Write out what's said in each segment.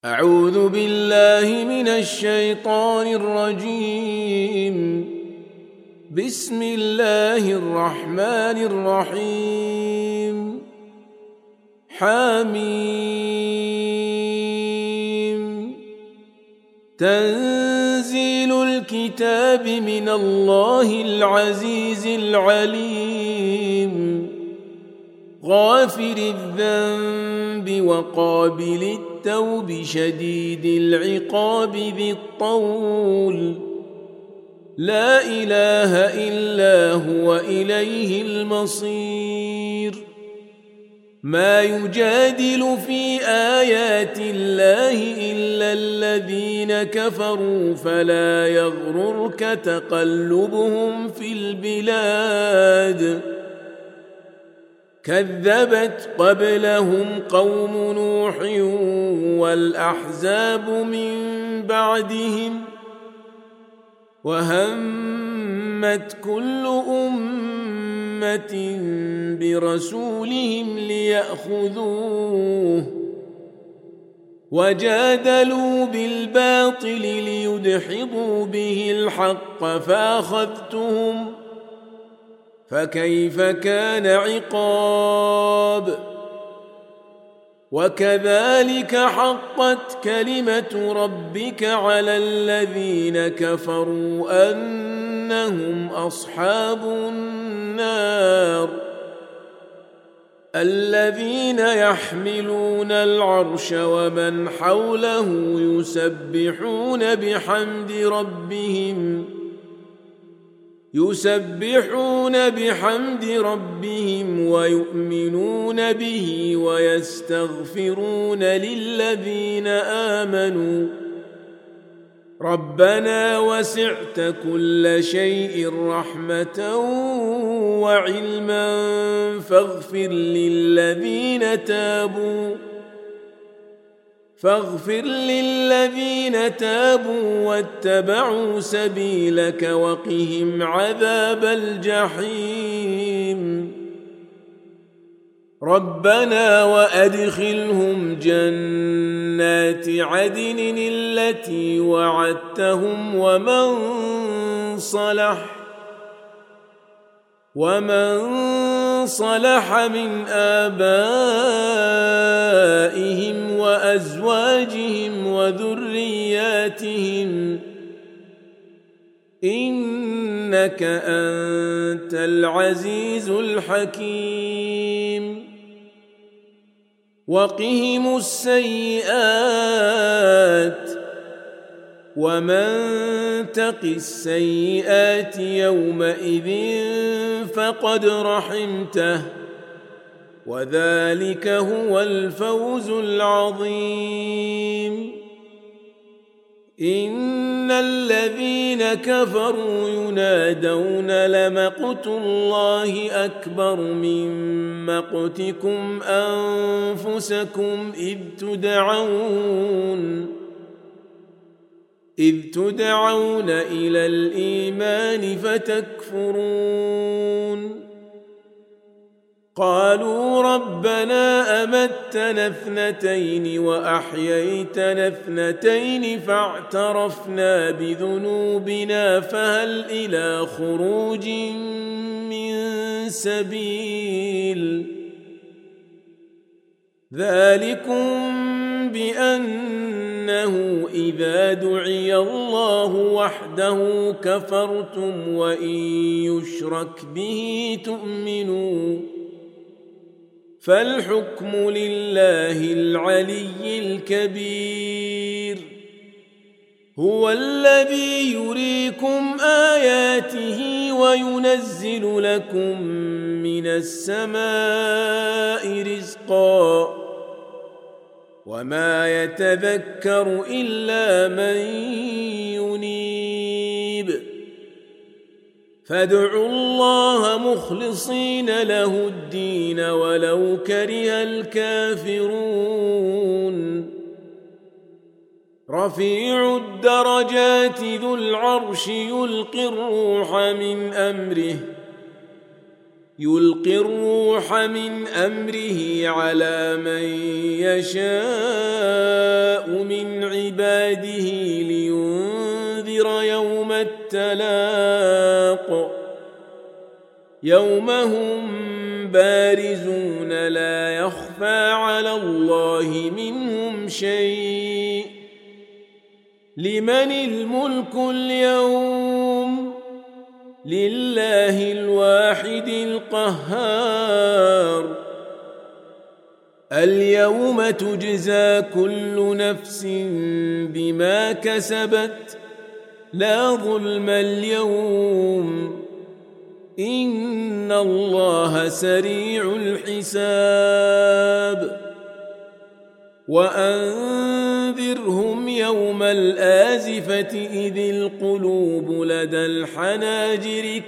أعوذ بالله من الشيطان الرجيم. بسم الله الرحمن الرحيم. حميم. تنزيل الكتاب من الله العزيز العليم. غافر الذنب وقابل التوب شديد العقاب ذي الطول. لا إله إلا هو إليه المصير. ما يجادل في آيات الله إلا الذين كفروا فلا يغررك تقلبهم في البلاد. كذبت قبلهم قوم نوح والأحزاب من بعدهم وهمت كل أمة برسولهم ليأخذوه وجادلوا بالباطل ليدحضوا به الحق فأخذتهم فكيف كان عقاب. وكذلك حقت كلمة ربك على الذين كفروا أنهم أصحاب النار. الذين يحملون العرش ومن حوله يسبحون بحمد ربهم ويؤمنون به ويستغفرون للذين آمنوا ربنا وسعت كل شيء رحمة وعلما فاغفر للذين تابوا واتبعوا سبيلك وقهم عذاب الجحيم. ربنا وأدخلهم جنات عدن التي وعدتهم ومن صلح من آبائهم وأزواجهم وذرياتهم إنك أنت العزيز الحكيم. وقهم السيئات ومن تق السيئات يومئذ فقد رحمته وذلك هو الفوز العظيم. إن الذين كفروا ينادون لمقت الله أكبر من مقتكم أنفسكم إذ تدعون إلى الإيمان فتكفرون. قالوا ربنا أمتنا اثنتين وأحييتنا اثنتين فاعترفنا بذنوبنا فهل إلى خروج من سبيل. ذلكم بأنه إذا دعي الله وحده كفرتم وإن يشرك به تؤمنوا. فالحكم لله العلي الكبير. هو الذي يريكم آياته وينزل لكم من السماء رزقا وما يتذكر إلا من ينيب. فادعوا الله مخلصين له الدين ولو كره الكافرون. رفيع الدرجات ذو العرش يلقي الروح من أمره على من يشاء من عباده لينذر يوم التلاق يوم هم بارزون لا يخفى على الله منهم شيء لمن الملك اليوم لله الواحد القهار اليوم تجزى كل نفس بما كسبت لا ظلم اليوم إن الله سريع الحساب وأنذرهم يوم الآزفة إذ القلوب لدى الحناجر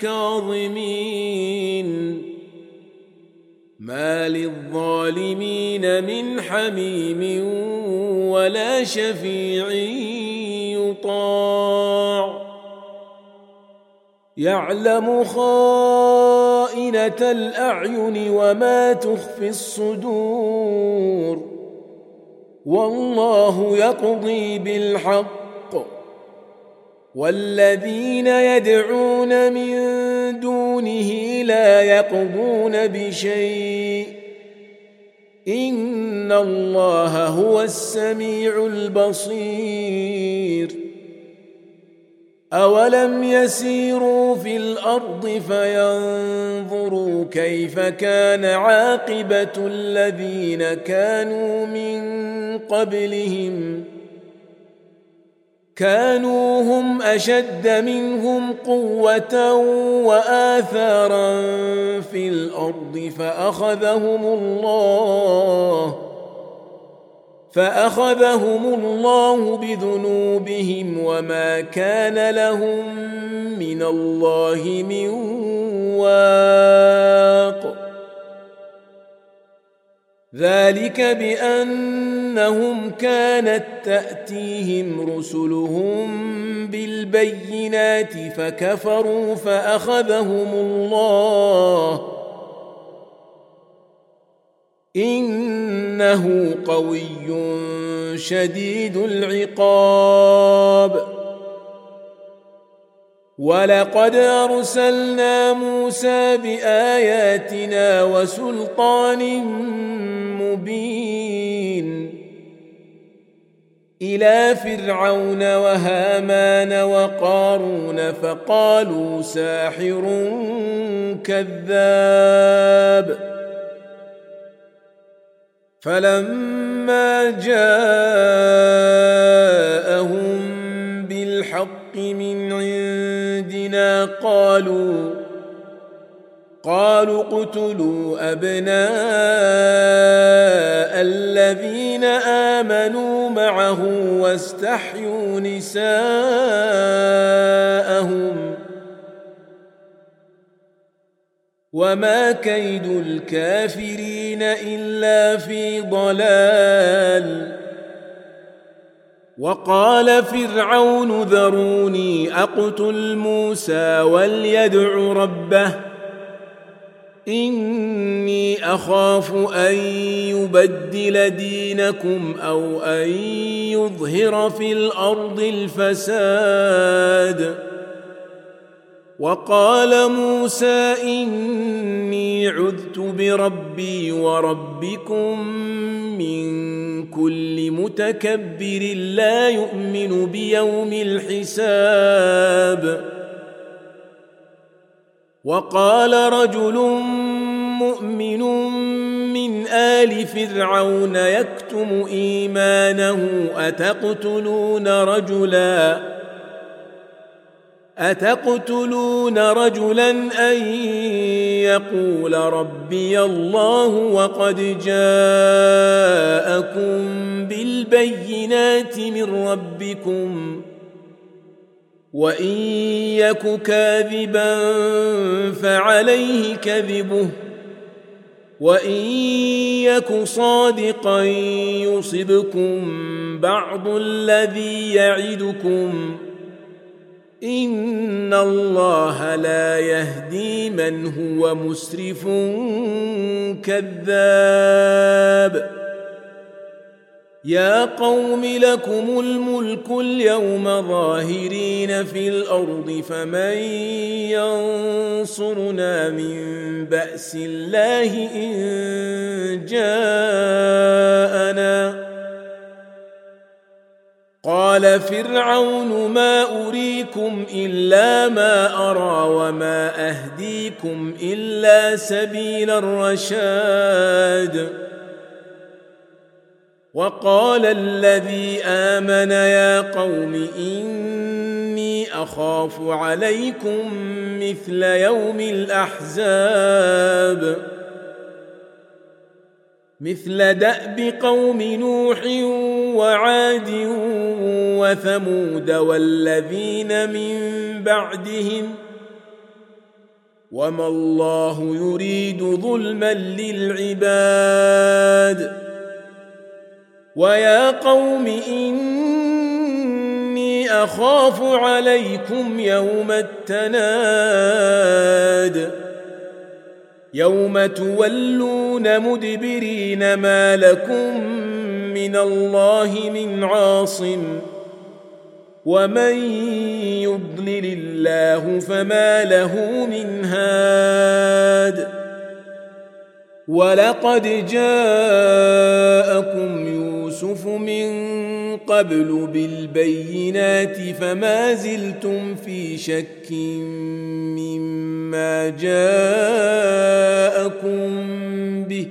كاظمين ما للظالمين من حميم ولا شفيع يطاع يعلم خائنة الأعين وما تخفي الصدور والله يقضي بالحق والذين يدعون من دونه لا يقضون بشيء إن الله هو السميع البصير أولم يسيروا في الأرض فينظروا كيف كان عاقبة الذين كانوا من قبلهم كانوا هم أشد منهم قوة وآثارا في الأرض فأخذهم الله بذنوبهم وما كان لهم من الله من واق ذلك بأنهم كانت تأتيهم رسلهم بالبينات فكفروا فأخذهم الله إنه قوي شديد العقاب ولقد أرسلنا موسى بآياتنا وسلطان مبين إلى فرعون وهامان وقارون فقالوا ساحر كذاب فلما جاءهم بالحق من عندنا قالوا اقتلوا أبناء الذين آمنوا معه واستحيوا نساءهم وما كيد الكافرين إلا في ضلال وقال فرعون ذروني أقتل موسى وليدع ربه إني أخاف أن يبدل دينكم أو أن يظهر في الأرض الفساد وقال موسى إني عذت بربي وربكم من كل متكبر لا يؤمن بيوم الحساب وقال رجل مؤمن من آل فرعون يكتم إيمانه أتقتلون رجلا أن يقول ربي الله وقد جاءكم بالبينات من ربكم وإن يك كاذبا فعليه كذبه وإن يك صادقا يصبكم بعض الذي يعدكم إن الله لا يهدي من هو مسرف كذاب يا قوم لكم الملك اليوم ظاهرين في الأرض فمن ينصرنا من بأس الله إن جاءنا قال فرعون ما أريكم إلا ما أرى وما أهديكم إلا سبيل الرشاد وقال الذي آمن يا قوم إني أخاف عليكم مثل يوم الأحزاب مثل دأب قوم نوح وعاد وثمود والذين من بعدهم وما الله يريد ظلما للعباد ويا قوم إني أخاف عليكم يوم التناد يوم تولون مدبرين ما لكم من الله من عاصم ومن يضلل الله فما له من هاد ولقد جاءكم يوسف من قبل بالبينات فما زلتم في شك مما جاءكم به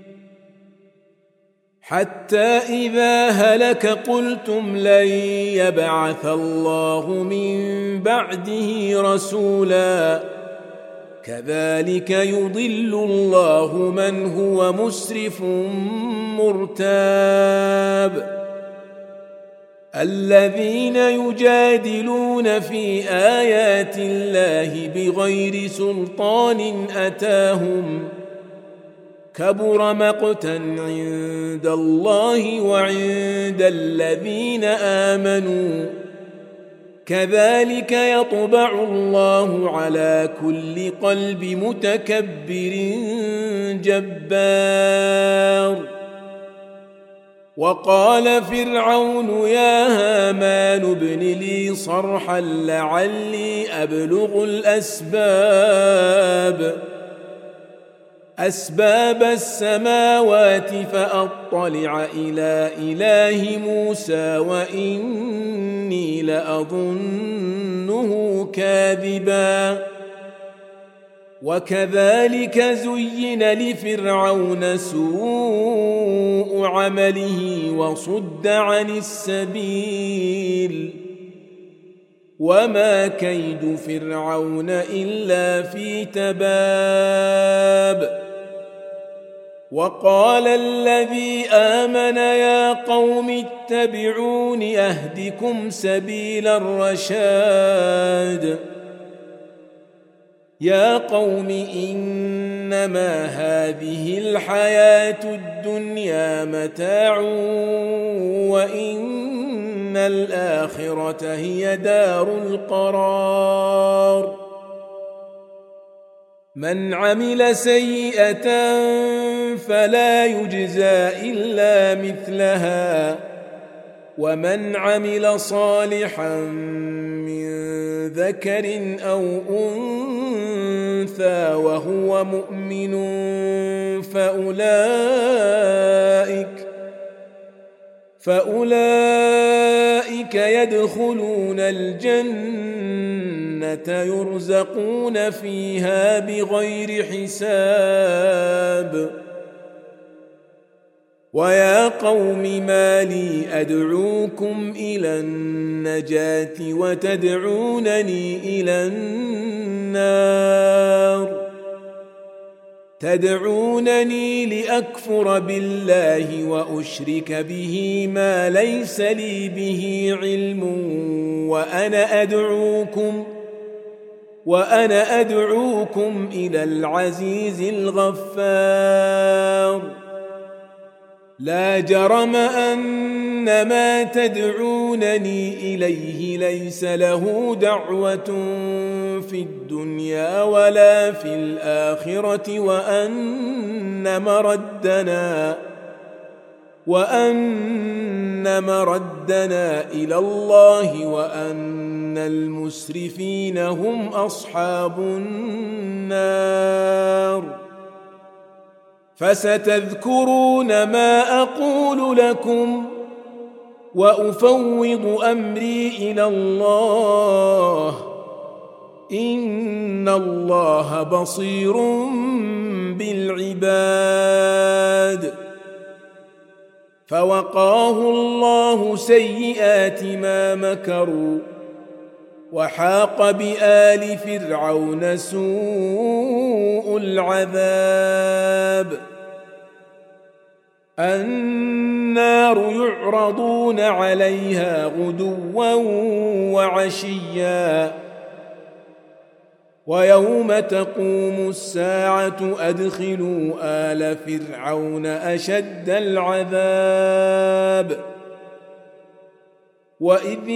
حتى إذا هلك قلتم لن يبعث الله من بعده رسولا كذلك يضل الله من هو مسرف مرتاب الذين يجادلون في آيات الله بغير سلطان أتاهم كبر مقتا عند الله وعند الذين آمنوا كذلك يطبع الله على كل قلب متكبر جبار وقال فرعون يا هامان ابن لي صرحا لعلي أبلغ أسباب السماوات فأطلع إلى إله موسى وإني لأظنه كاذبا وكذلك زين لفرعون سوء عمله وصد عن السبيل وما كيد فرعون إلا في تباب وقال الذي آمن يا قوم اتبعون أهدكم سبيل الرشاد يا قوم إنما هذه الحياة الدنيا متاع وإن الآخرة هي دار القرار من عمل سيئة فلا يجزى إلا مثلها ومن عمل صالحا من ذكر أو أنثى وهو مؤمن فأولئك يدخلون الجنة يرزقون فيها بغير حساب ويا قوم ما لي أدعوكم إلى النجاة وتدعونني إلى النار تدعونني لأكفر بالله وأشرك به ما ليس لي به علم وأنا أدعوكم إلى العزيز الغفار لا جرم أن ما تدعونني إليه ليس له دعوة في الدنيا ولا في الآخرة وأن مردنا إلى الله وأن المسرفين هم أصحاب النار فستذكرون ما أقول لكم وأفوض أمري إلى الله إن الله بصير بالعباد فوقاه الله سيئات ما مكروا وحاق بآل فرعون سوء العذاب النار يعرضون عليها غدوا وعشيا ويوم تقوم الساعة أدخلوا آل فرعون أشد العذاب وإذ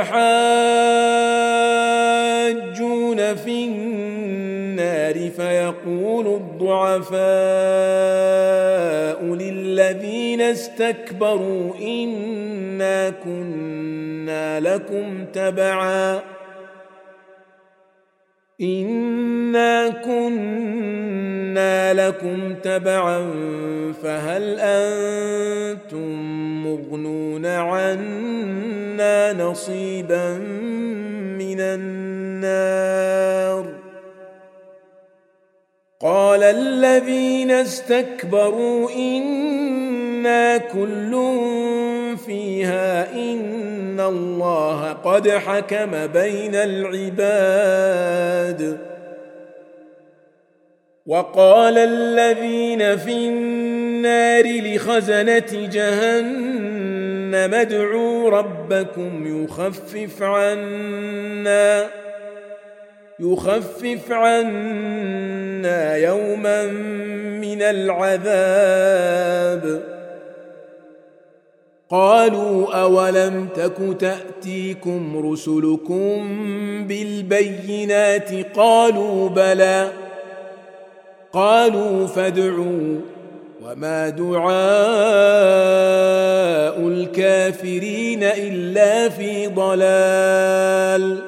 يتحاجون في النار فيقول الضعفاء للذين استكبروا إنا كنا لكم تبعا فهل أنتم مغنون عنا نصيبا من النار قال الذين استكبروا إنا كل فيها إن الله قد حكم بين العباد وقال الذين في النار لخزنة جهنم ادعوا ربكم يخفف عنا يوما من العذاب قالوا أولم تك تأتيكم رسلكم بالبينات قالوا بلى قالوا فادعوا وما دعاء الكافرين إلا في ضلال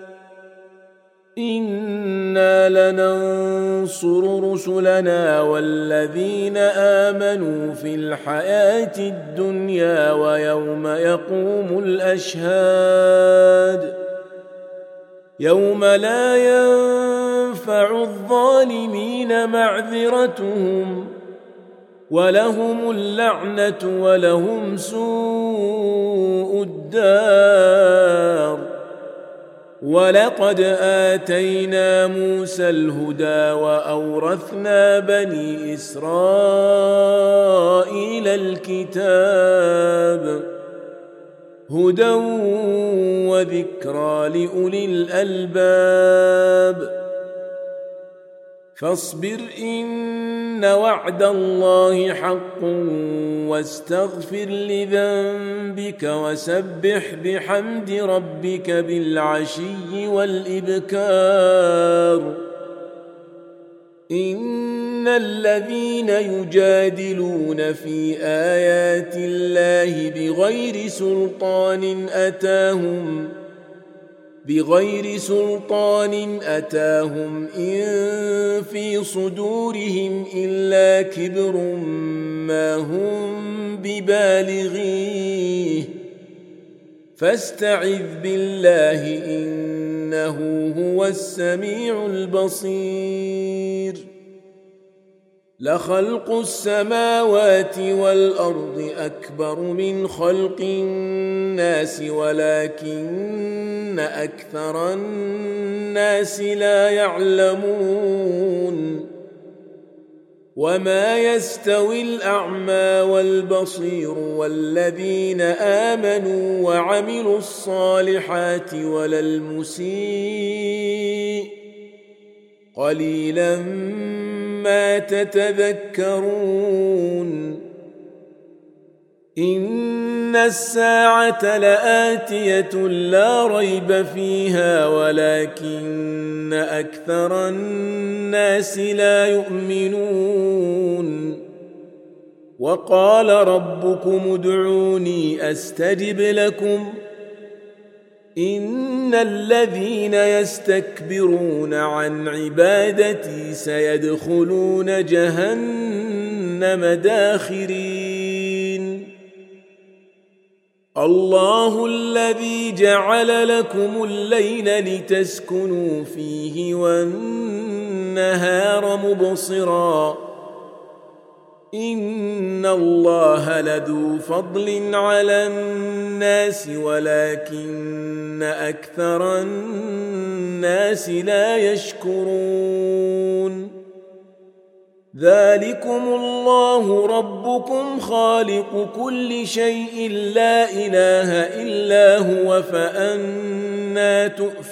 إنا لننصر رسلنا والذين آمنوا في الحياة الدنيا ويوم يقوم الأشهاد يوم لا ينفع الظالمين معذرتهم ولهم اللعنة ولهم سوء الدار ولقد آتينا موسى الهدى وأورثنا بني إسرائيل الكتاب هدى وذكرى لأولي الألباب فاصبر إن وعد الله حق واستغفر لذنبك وسبح بحمد ربك بالعشي والإبكار إن الذين يجادلون في آيات الله بغير سلطان أتاهم إن في صدورهم إلا كبر ما هم ببالغيه فاستعذ بالله إنه هو السميع البصير لخلق السماوات والأرض أكبر من خلق الناس ولكن أكثر الناس لا يعلمون وما يستوي الأعمى والبصير والذين آمنوا وعملوا الصالحات ولا المسيء قليلا ما تتذكرون إن الساعة لآتية لا ريب فيها ولكن أكثر الناس لا يؤمنون وقال ربكم ادعوني أستجب لكم إن الذين يستكبرون عن عبادتي سيدخلون جهنم داخرين الله الذي جعل لكم الليل لتسكنوا فيه والنهار مبصرا إن الله لذو فضل على الناس ولكن أكثر الناس لا يشكرون ذلكم الله ربكم خالق كل شيء لا إله إلا هو فأنى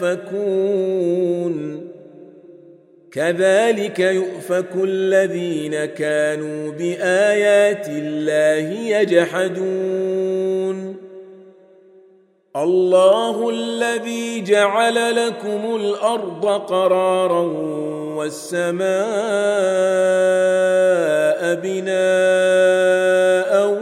تؤفكون كذلك يؤفك الذين كانوا بآيات الله يجحدون الله الذي جعل لكم الأرض قرارا والسماء بناء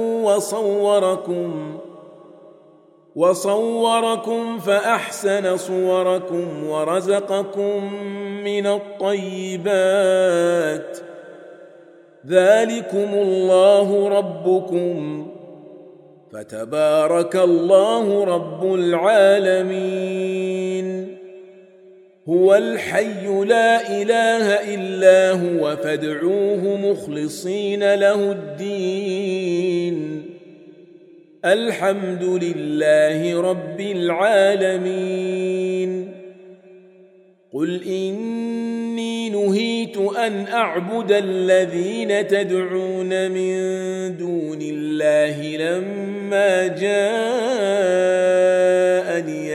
وصوركم فأحسن صوركم ورزقكم من الطيبات ذلكم الله ربكم فتبارك الله رب العالمين هو الحي لا إله إلا هو فادعوه مخلصين له الدين الحمد لله رب العالمين قل إني نهيت أن أعبد الذين تدعون من دون الله لما جاءني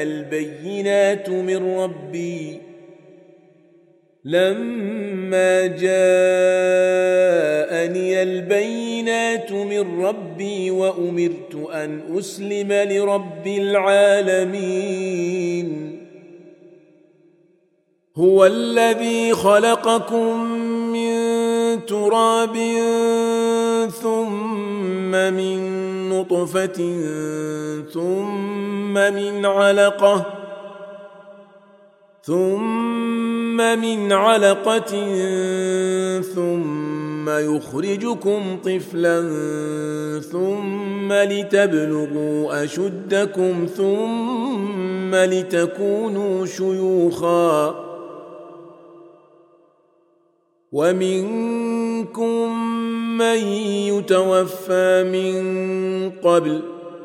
البينات من ربي وأمرت أن أسلم لرب العالمين هو الذي خلقكم من تراب ثم من نطفة ثم من علقة ثم يخرجكم طفلا ثم لتبلغوا أشدكم ثم لتكونوا شيوخا ومنكم من يتوفى من قبل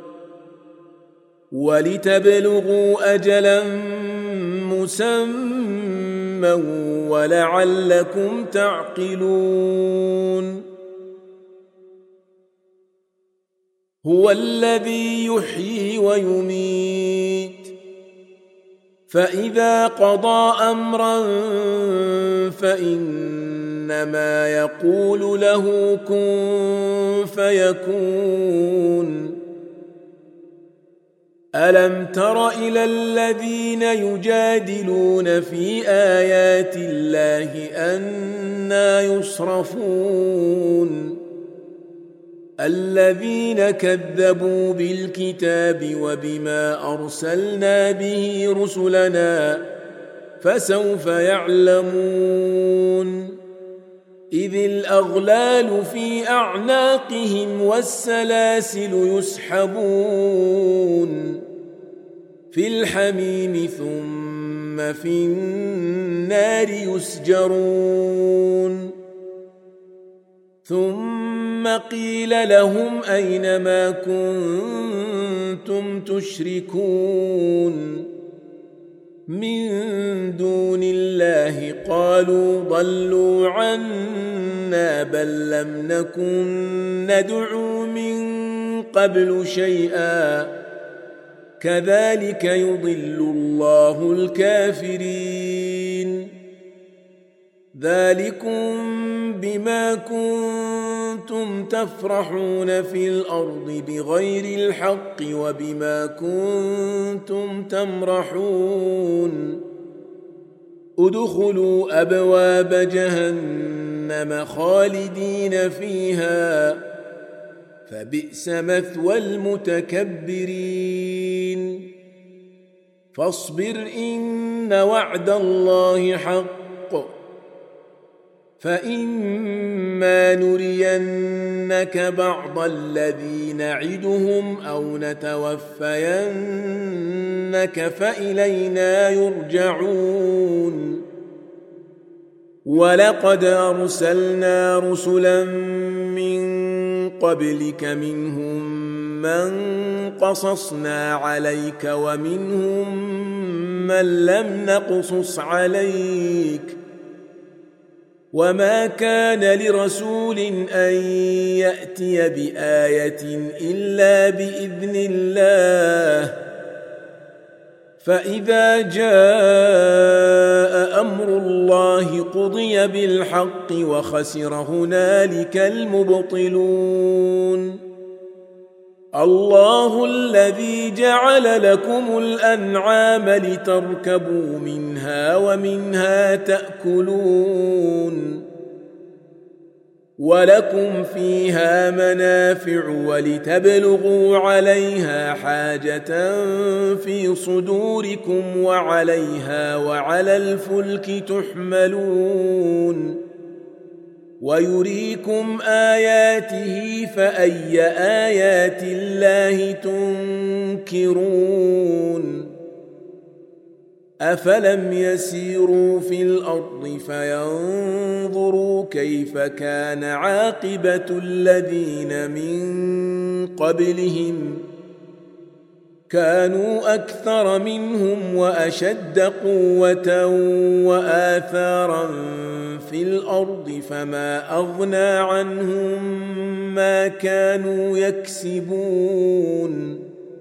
ولتبلغوا أجلا مسمى ولعلكم تعقلون هو الذي يحيي ويميت فإذا قضى أمرا فإنما يقول له كن فيكون ألم تر إلى الذين يجادلون في آيات الله أنى يصرفون الذين كذبوا بالكتاب وبما أرسلنا به رسلنا فسوف يعلمون إذ الأغلال في أعناقهم والسلاسل يسحبون في الحميم ثم في النار يسجرون ثم قيل لهم أين ما كنتم تشركون من دون الله قالوا ضلوا عنا بل لم نكن ندعو من قبل شيئا كذلك يضل الله الكافرين ذلكم بما كنتم تفرحون في الأرض بغير الحق وبما كنتم تمرحون ادخلوا أبواب جهنم خالدين فيها فبئس مثوى المتكبرين فاصبر إن وعد الله حق فإما نرينك بعض الذي نعدهم أو نتوفينك فإلينا يرجعون ولقد أرسلنا رسلا من قبلك منهم من قصصنا عليك ومنهم من لم نقصص عليك وما كان لرسول أن يأتي بآية إلا بإذن الله فإذا جاء أمر الله قضي بالحق وخسر هنالك المبطلون الله الذي جعل لكم الأنعام لتركبوا منها ومنها تأكلون ولكم فيها منافع ولتبلغوا عليها حاجة في صدوركم وعليها وعلى الفلك تحملون ويريكم آياته فأي آيات الله تنكرون أفلم يسيروا في الأرض فينظروا كيف كان عاقبة الذين من قبلهم كانوا أكثر منهم وأشد قوة وآثارا في الأرض فما أغنى عنهم ما كانوا يكسبون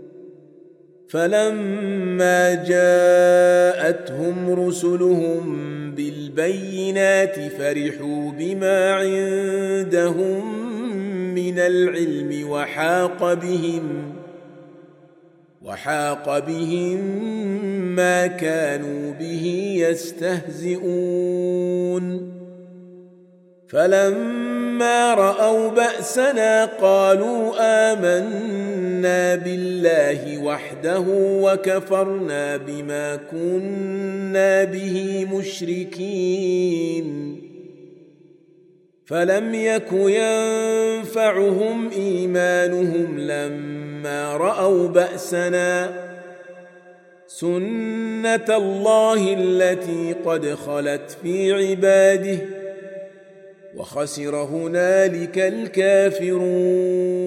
فلما جاءتهم رسلهم بالبينات فرحوا بما عندهم من العلم وحاق بهم ما كانوا به يستهزئون فلما رأوا بأسنا قالوا آمنا بالله وحده وكفرنا بما كنا به مشركين فلم يك ينفعهم إيمانهم لما رأوا بأسنا سنة الله التي قد خلت في عباده وخسر هنالك الكافرون